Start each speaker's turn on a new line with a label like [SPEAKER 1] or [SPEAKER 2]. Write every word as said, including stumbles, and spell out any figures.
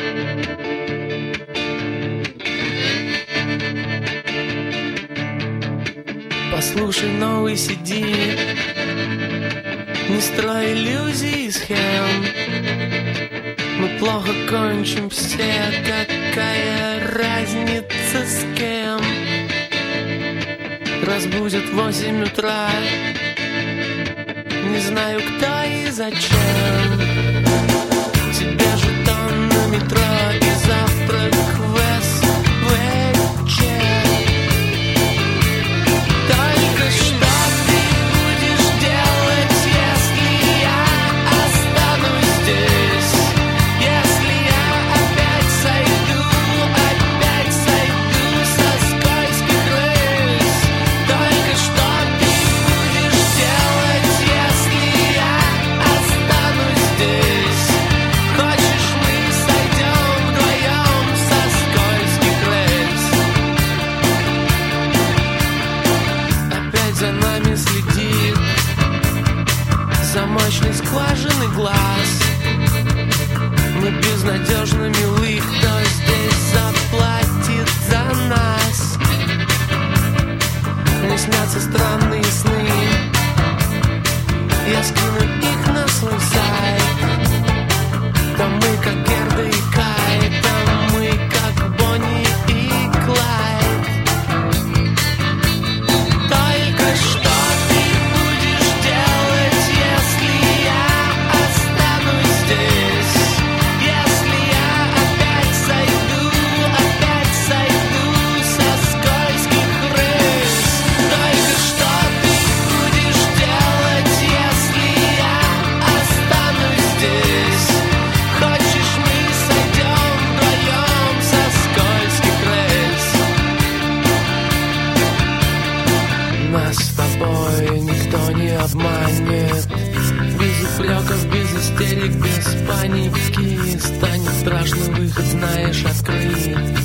[SPEAKER 1] Послушай новый си ди, не строй иллюзий и схем. Мы плохо кончим все, какая разница с кем. Разбудят в восемь утра, не знаю кто и зачем. Тебе жетон на метро и завтрак в эс вэ че. Только что ты будешь делать, если я останусь здесь? Если я опять сойду, опять сойду со скользких рельс. Только что ты будешь делать, если я останусь здесь? Хочешь, мы сойдем вдвоем со скользких рельс? Опять за нами следит замочной скважины глаз. Мы безнадежно милы, кто здесь заплатит за нас? Мне снятся странные сны, я скину их на свой сайт. Там мы как Герда и Кай, там мы как Бонни и Клайд. Только что ты будешь делать, если я останусь здесь? Если я опять сойду, опять сойду со скользких рельс. Только что ты будешь делать, если я останусь здесь? Хочешь, мы сойдем вдвоем со скользких рельс? Нас с тобой никто не обманет. Без упреков, без истерик, без паники. Станет страшный выход, знаешь, открыт.